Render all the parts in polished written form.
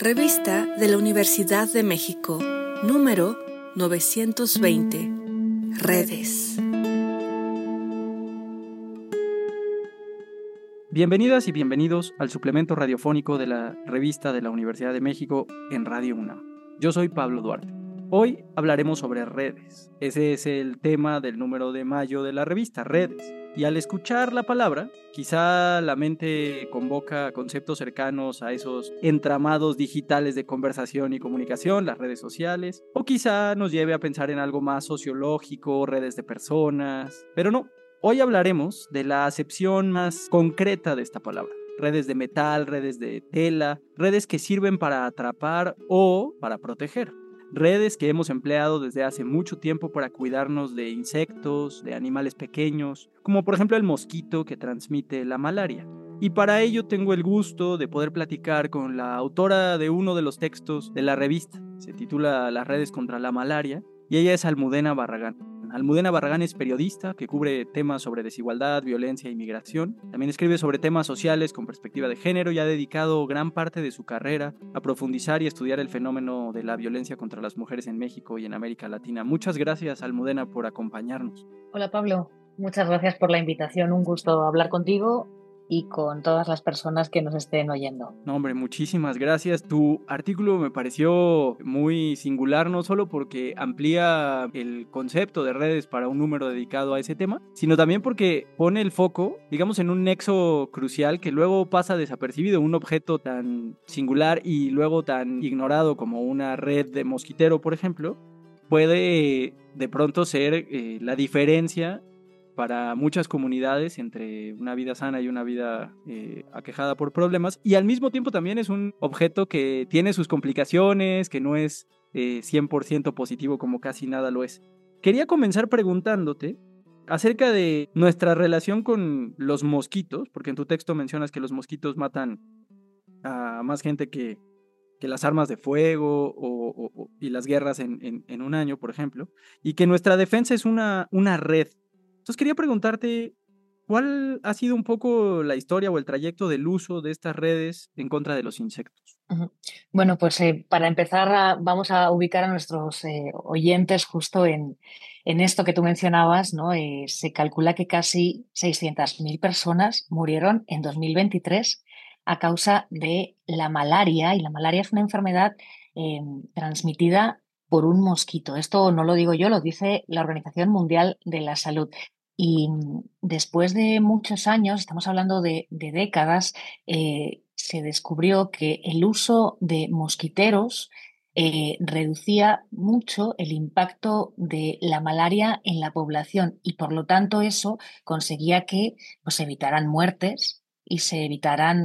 Revista de la Universidad de México, número 920, Redes. Bienvenidas y bienvenidos al suplemento radiofónico de la Revista de la Universidad de México en Radio UNAM. Yo soy Pablo Duarte. Hoy hablaremos sobre redes. Ese es el tema del número de mayo de la revista, redes. Y al escuchar la palabra, quizá la mente convoca conceptos cercanos a esos entramados digitales de conversación y comunicación, las redes sociales, o quizá nos lleve a pensar en algo más sociológico, redes de personas, pero no. Hoy hablaremos de la acepción más concreta de esta palabra. Redes de metal, redes de tela, redes que sirven para atrapar o para proteger. Redes que hemos empleado desde hace mucho tiempo para cuidarnos de insectos, de animales pequeños, como por ejemplo el mosquito que transmite la malaria. Y para ello tengo el gusto de poder platicar con la autora de uno de los textos de la revista. Se titula Las redes contra la malaria y ella es Almudena Barragán. Almudena Barragán es periodista que cubre temas sobre desigualdad, violencia y migración. También escribe sobre temas sociales con perspectiva de género y ha dedicado gran parte de su carrera a profundizar y estudiar el fenómeno de la violencia contra las mujeres en México y en América Latina. Muchas gracias, Almudena, por acompañarnos. Hola, Pablo. Muchas gracias por la invitación. Un gusto hablar contigo y con todas las personas que nos estén oyendo. No, hombre, muchísimas gracias. Tu artículo me pareció muy singular, no solo porque amplía el concepto de redes para un número dedicado a ese tema, sino también porque pone el foco, digamos, en un nexo crucial que luego pasa desapercibido. Un objeto tan singular y luego tan ignorado como una red de mosquitero, por ejemplo, puede de pronto ser la diferencia para muchas comunidades entre una vida sana y una vida aquejada por problemas, y al mismo tiempo también es un objeto que tiene sus complicaciones, que no es 100% positivo como casi nada lo es. Quería comenzar preguntándote acerca de nuestra relación con los mosquitos, porque en tu texto mencionas que los mosquitos matan a más gente que las armas de fuego y las guerras en un año, por ejemplo, y que nuestra defensa es una red. Entonces quería preguntarte, ¿cuál ha sido un poco la historia o el trayecto del uso de estas redes en contra de los insectos? Bueno, pues para empezar vamos a ubicar a nuestros oyentes justo en esto que tú mencionabas, ¿no? Se calcula que casi 600.000 personas murieron en 2023 a causa de la malaria, y la malaria es una enfermedad transmitida por un mosquito. Esto no lo digo yo, lo dice la Organización Mundial de la Salud. Y después de muchos años, estamos hablando de décadas, se descubrió que el uso de mosquiteros reducía mucho el impacto de la malaria en la población, y por lo tanto eso conseguía que pues, se evitaran muertes y se evitaran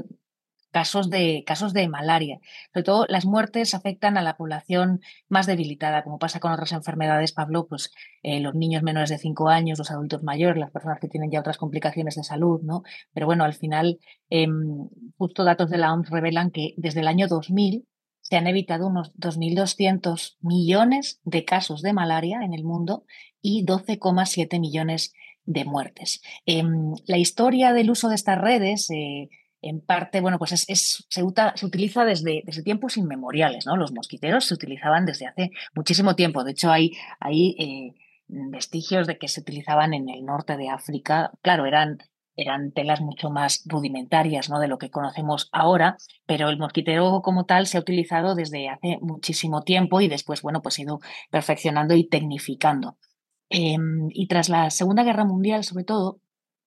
casos de malaria. Sobre todo las muertes afectan a la población más debilitada, como pasa con otras enfermedades, Pablo, pues los niños menores de 5 años, los adultos mayores, las personas que tienen ya otras complicaciones de salud, ¿no? Pero bueno, al final, justo datos de la OMS revelan que desde el año 2000 se han evitado unos 2.200 millones de casos de malaria en el mundo y 12,7 millones de muertes. La historia del uso de estas redes en parte, bueno, pues se utiliza desde tiempos inmemoriales, ¿no? Los mosquiteros se utilizaban desde hace muchísimo tiempo. De hecho, hay vestigios de que se utilizaban en el norte de África. Claro, eran telas mucho más rudimentarias, ¿no? De lo que conocemos ahora, pero el mosquitero como tal se ha utilizado desde hace muchísimo tiempo y después, bueno, pues se ha ido perfeccionando y tecnificando. Y tras la Segunda Guerra Mundial, sobre todo,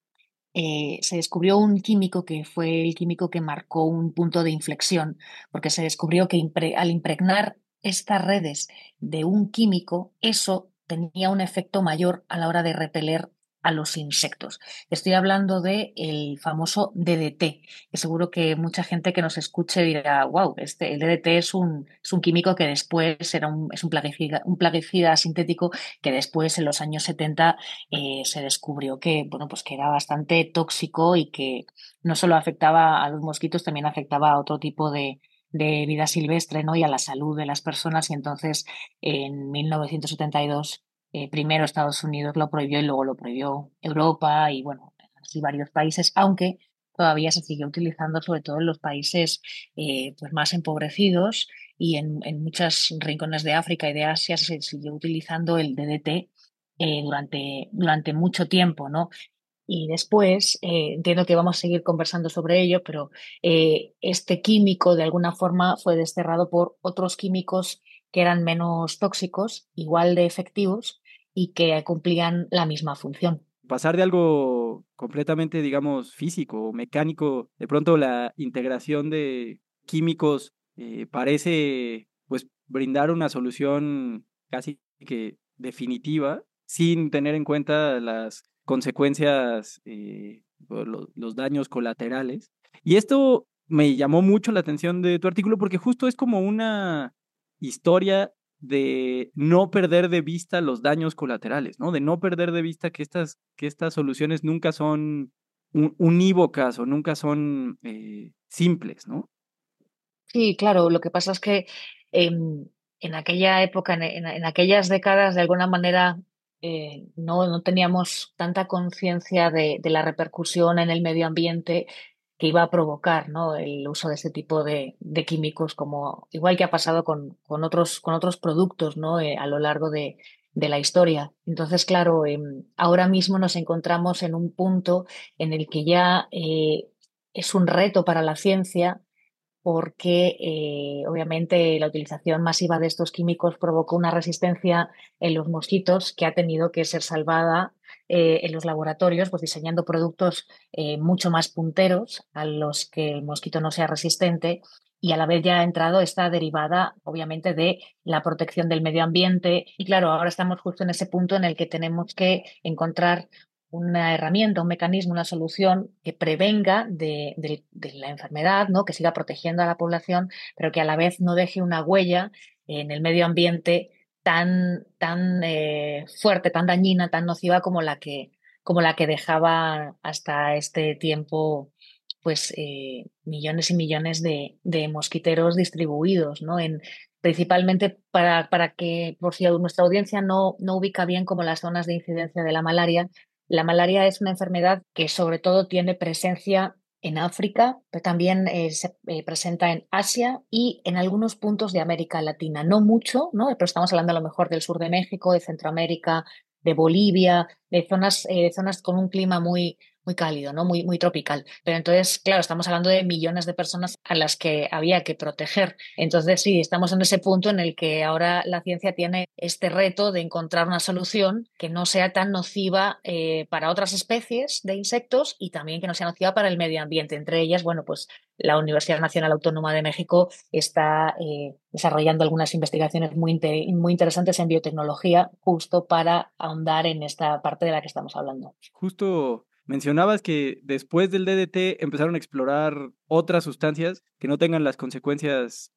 se descubrió un químico que fue el químico que marcó un punto de inflexión, porque se descubrió que al impregnar estas redes de un químico, eso tenía un efecto mayor a la hora de repeler a los insectos. Estoy hablando del famoso DDT, que seguro que mucha gente que nos escuche dirá, wow, el DDT es un químico que después es un plaguicida sintético que después en los años 70 se descubrió que, bueno, pues que era bastante tóxico y que no solo afectaba a los mosquitos, también afectaba a otro tipo de vida silvestre, ¿no? Y a la salud de las personas. Y entonces, en 1972, primero Estados Unidos lo prohibió y luego lo prohibió Europa y, bueno, así varios países, aunque todavía se sigue utilizando, sobre todo en los países pues más empobrecidos, y en muchos rincones de África y de Asia se siguió utilizando el DDT durante mucho tiempo, ¿no? Y después, entiendo que vamos a seguir conversando sobre ello, pero este químico de alguna forma fue desterrado por otros químicos que eran menos tóxicos, igual de efectivos y que cumplían la misma función. Pasar de algo completamente, digamos, físico o mecánico, de pronto la integración de químicos parece, pues, brindar una solución casi que definitiva, sin tener en cuenta las consecuencias o los daños colaterales. Y esto me llamó mucho la atención de tu artículo porque justo es como una historia de no perder de vista los daños colaterales, ¿no? De no perder de vista que estas soluciones nunca son unívocas o nunca son simples, ¿no? Sí, claro, lo que pasa es que en aquella época, en aquellas décadas, de alguna manera no teníamos tanta conciencia de la repercusión en el medio ambiente que iba a provocar, ¿no? El uso de este tipo de químicos, como igual que ha pasado con otros productos, ¿no? A lo largo de la historia. Entonces, claro, ahora mismo nos encontramos en un punto en el que ya es un reto para la ciencia, porque obviamente la utilización masiva de estos químicos provocó una resistencia en los mosquitos que ha tenido que ser salvada en los laboratorios, pues diseñando productos mucho más punteros a los que el mosquito no sea resistente. Y a la vez ya ha entrado esta derivada, obviamente, de la protección del medio ambiente. Y claro, ahora estamos justo en ese punto en el que tenemos que encontrar una herramienta, un mecanismo, una solución que prevenga de la enfermedad, ¿no? Que siga protegiendo a la población, pero que a la vez no deje una huella en el medio ambiente tan fuerte, tan dañina, tan nociva como la que dejaba hasta este tiempo, pues millones y millones de mosquiteros distribuidos, ¿no? Principalmente para que, por si nuestra audiencia no ubica bien como las zonas de incidencia de la malaria es una enfermedad que sobre todo tiene presencia en África, pero también se presenta en Asia y en algunos puntos de América Latina. No mucho, ¿no? Pero estamos hablando a lo mejor del sur de México, de Centroamérica, de Bolivia, de zonas con un clima muy cálido, ¿no? Muy tropical. Pero entonces, claro, estamos hablando de millones de personas a las que había que proteger. Entonces, sí, estamos en ese punto en el que ahora la ciencia tiene este reto de encontrar una solución que no sea tan nociva para otras especies de insectos y también que no sea nociva para el medio ambiente. Entre ellas, bueno, pues la Universidad Nacional Autónoma de México está desarrollando algunas investigaciones muy interesantes en biotecnología, justo para ahondar en esta parte de la que estamos hablando. Justo mencionabas que después del DDT empezaron a explorar otras sustancias que no tengan las consecuencias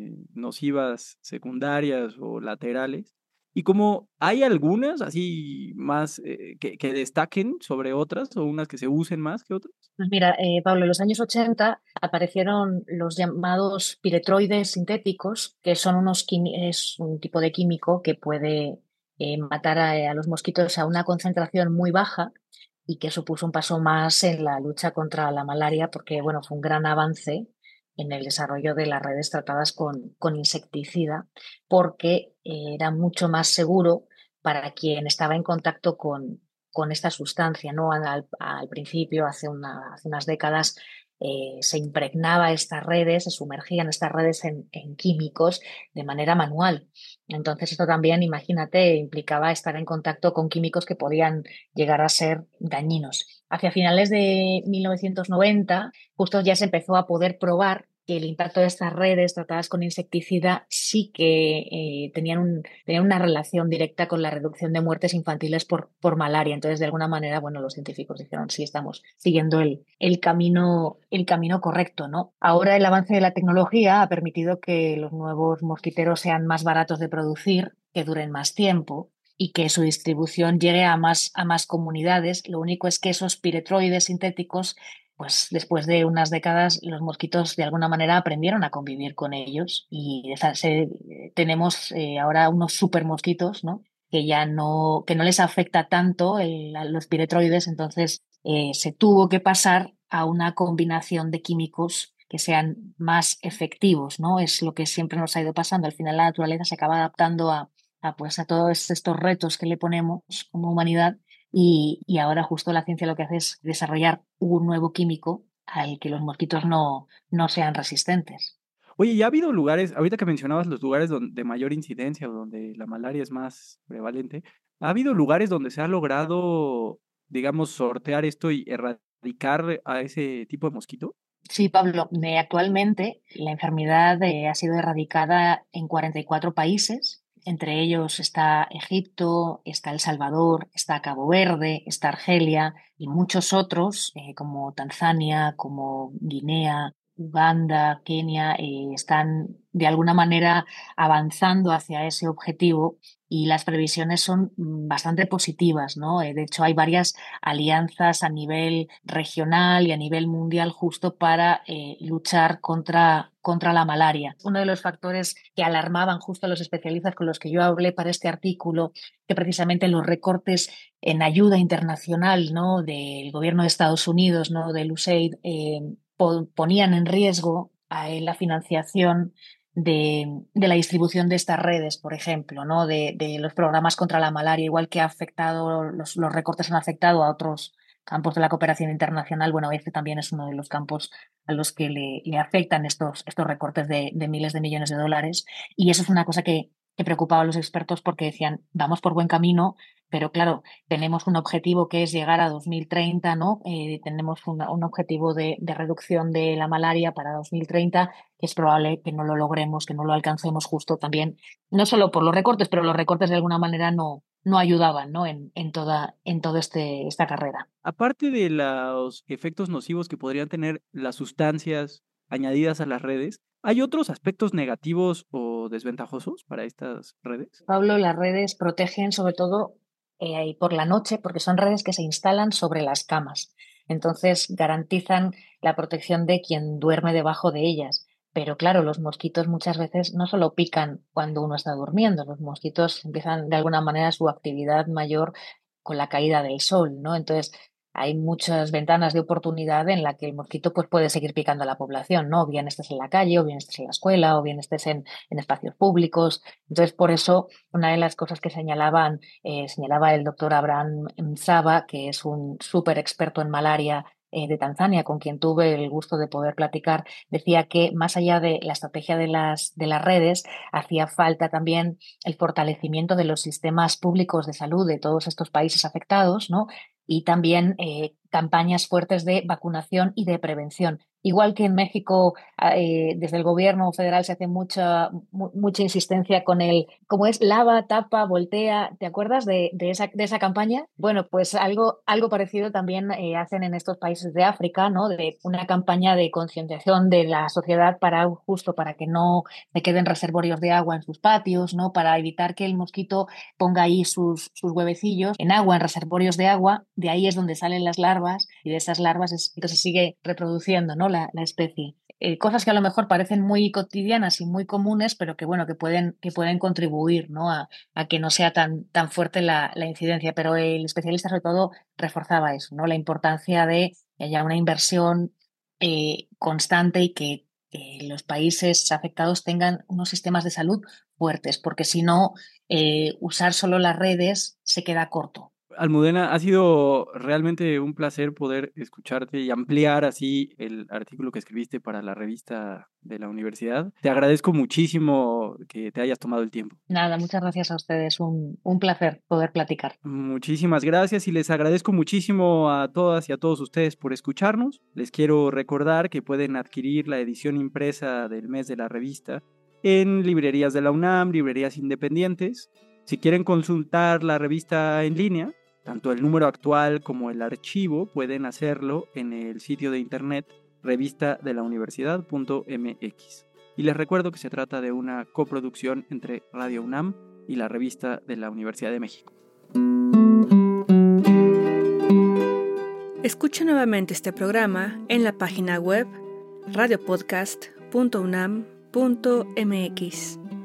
nocivas secundarias o laterales. Y como hay algunas así más que destaquen sobre otras o unas que se usen más que otras. Pues mira, Pablo, en los años 80 aparecieron los llamados piretroides sintéticos, que son es un tipo de químico que puede matar a los mosquitos a una concentración muy baja, y que supuso un paso más en la lucha contra la malaria, porque bueno, fue un gran avance en el desarrollo de las redes tratadas con insecticida, porque era mucho más seguro para quien estaba en contacto con esta sustancia, ¿no? Al principio, hace unas décadas, se impregnaba estas redes, se sumergían estas redes en químicos de manera manual. Entonces, esto también, imagínate, implicaba estar en contacto con químicos que podían llegar a ser dañinos. Hacia finales de 1990, justo ya se empezó a poder probar que el impacto de estas redes tratadas con insecticida sí que tenían una relación directa con la reducción de muertes infantiles por malaria. Entonces, de alguna manera, bueno, los científicos dijeron, sí, estamos siguiendo el camino correcto, ¿no? Ahora el avance de la tecnología ha permitido que los nuevos mosquiteros sean más baratos de producir, que duren más tiempo y que su distribución llegue a más comunidades. Lo único es que esos piretroides sintéticos, pues después de unas décadas, los mosquitos de alguna manera aprendieron a convivir con ellos, y tenemos ahora unos super mosquitos, ¿no? Que no les afecta tanto los piretroides. Entonces se tuvo que pasar a una combinación de químicos que sean más efectivos, ¿no? Es lo que siempre nos ha ido pasando. Al final la naturaleza se acaba adaptando pues, a todos estos retos que le ponemos como humanidad y ahora justo la ciencia lo que hace es desarrollar un nuevo químico al que los mosquitos no sean resistentes. Oye, ¿ya ha habido lugares, ahorita que mencionabas los lugares de mayor incidencia o donde la malaria es más prevalente, ha habido lugares donde se ha logrado, digamos, sortear esto y erradicar a ese tipo de mosquito? Sí, Pablo, actualmente la enfermedad ha sido erradicada en 44 países. Entre ellos está Egipto, está El Salvador, está Cabo Verde, está Argelia y muchos otros, como Tanzania, como Guinea, Uganda, Kenia, están de alguna manera avanzando hacia ese objetivo y las previsiones son bastante positivas, ¿no? De hecho, hay varias alianzas a nivel regional y a nivel mundial justo para luchar contra la malaria. Uno de los factores que alarmaban justo a los especialistas con los que yo hablé para este artículo, que precisamente los recortes en ayuda internacional, ¿no?, del gobierno de Estados Unidos, ¿no?, del USAID, ponían en riesgo la financiación de la distribución de estas redes, por ejemplo, ¿no?, de los programas contra la malaria, igual que ha afectado, los recortes han afectado a otros campos de la cooperación internacional. Bueno, este también es uno de los campos a los que le afectan estos recortes de miles de millones de dólares. Y eso es una cosa que preocupaba a los expertos porque decían, vamos por buen camino, pero claro, tenemos un objetivo que es llegar a 2030, ¿no? Tenemos un objetivo de reducción de la malaria para 2030, que es probable que no lo logremos, que no lo alcancemos justo también, no solo por los recortes, pero los recortes de alguna manera no ayudaban, ¿no?, en toda esta carrera. Aparte de los efectos nocivos que podrían tener las sustancias añadidas a las redes, ¿hay otros aspectos negativos o desventajosos para estas redes? Pablo, las redes protegen sobre todo por la noche, porque son redes que se instalan sobre las camas. Entonces garantizan la protección de quien duerme debajo de ellas. Pero claro, los mosquitos muchas veces no solo pican cuando uno está durmiendo, los mosquitos empiezan de alguna manera su actividad mayor con la caída del sol, ¿no? Entonces hay muchas ventanas de oportunidad en la que el mosquito pues, puede seguir picando a la población, ¿no? O bien estés en la calle, o bien estés en la escuela, o bien estés en espacios públicos. Entonces, por eso, una de las cosas que señalaba el doctor Abraham Mzaba, que es un súper experto en malaria de Tanzania, con quien tuve el gusto de poder platicar, decía que más allá de la estrategia de las redes, hacía falta también el fortalecimiento de los sistemas públicos de salud de todos estos países afectados, ¿no? Y también campañas fuertes de vacunación y de prevención. Igual que en México, desde el gobierno federal se hace mucha insistencia con como es lava, tapa, voltea. ¿Te acuerdas de esa campaña? Bueno, pues algo parecido también hacen en estos países de África, ¿no? De una campaña de concienciación de la sociedad justo para que no se queden reservorios de agua en sus patios, ¿no? Para evitar que el mosquito ponga ahí sus huevecillos en agua, en reservorios de agua. De ahí es donde salen las larvas y de esas larvas entonces se sigue reproduciendo, ¿no?, la especie. Cosas que a lo mejor parecen muy cotidianas y muy comunes, pero que bueno, que pueden contribuir, ¿no?, a que no sea tan fuerte la incidencia. Pero el especialista sobre todo reforzaba eso, ¿no?, la importancia de que haya una inversión constante y que los países afectados tengan unos sistemas de salud fuertes, porque si no, usar solo las redes se queda corto. Almudena, ha sido realmente un placer poder escucharte y ampliar así el artículo que escribiste para la revista de la universidad. Te agradezco muchísimo que te hayas tomado el tiempo. Nada, muchas gracias a ustedes. Un placer poder platicar. Muchísimas gracias y les agradezco muchísimo a todas y a todos ustedes por escucharnos. Les quiero recordar que pueden adquirir la edición impresa del mes de la revista en librerías de la UNAM, librerías independientes. Si quieren consultar la revista en línea, tanto el número actual como el archivo, pueden hacerlo en el sitio de internet revistadelauniversidad.mx. Y les recuerdo que se trata de una coproducción entre Radio UNAM y la revista de la Universidad de México. Escucha nuevamente este programa en la página web radiopodcast.unam.mx.